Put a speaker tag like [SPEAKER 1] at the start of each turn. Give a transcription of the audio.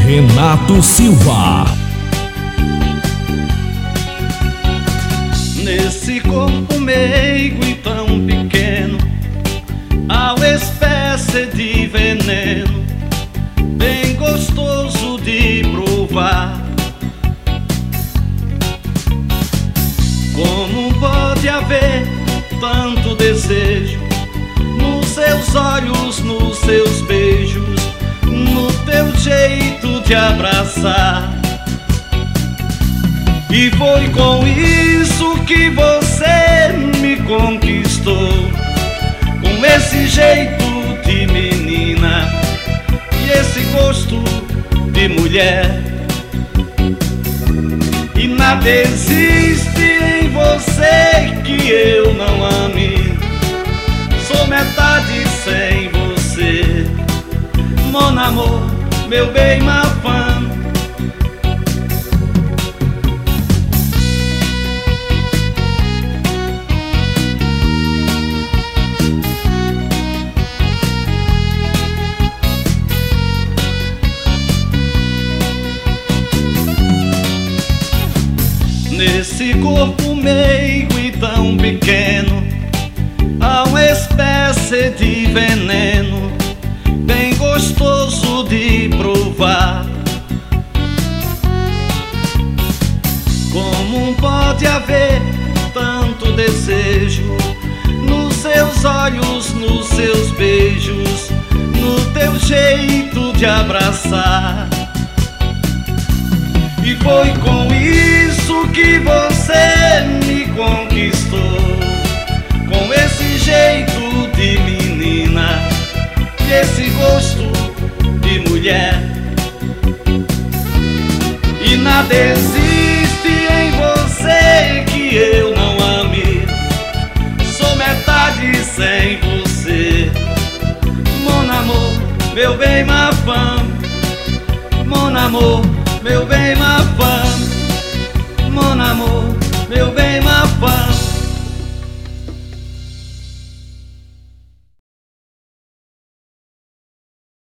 [SPEAKER 1] Renato Silva.
[SPEAKER 2] Nesse corpo meigo e tão pequeno, há uma espécie de veneno, bem gostoso de provar. Como pode haver tanto desejo nos seus olhos, nos seus beijos, no teu jeito de abraçar? E foi com isso que você me conquistou, com esse jeito de menina e esse gosto de mulher. E nada existe em você que eu não ame, sou metade sem você, mon amour, meu bem, ma femme. Nesse corpo meigo e tão pequeno, há uma espécie de veneno, bem gostoso de provar. Como pode haver tanto desejo nos seus olhos, nos seus beijos, no teu jeito de abraçar? E foi com isso que você me conquistou, com esse jeito de menina e esse gosto de mulher. E nada existe em você que eu não ame, sou metade sem você, mon amour, meu bem, ma femme, mon amour, meu bem, ma femme.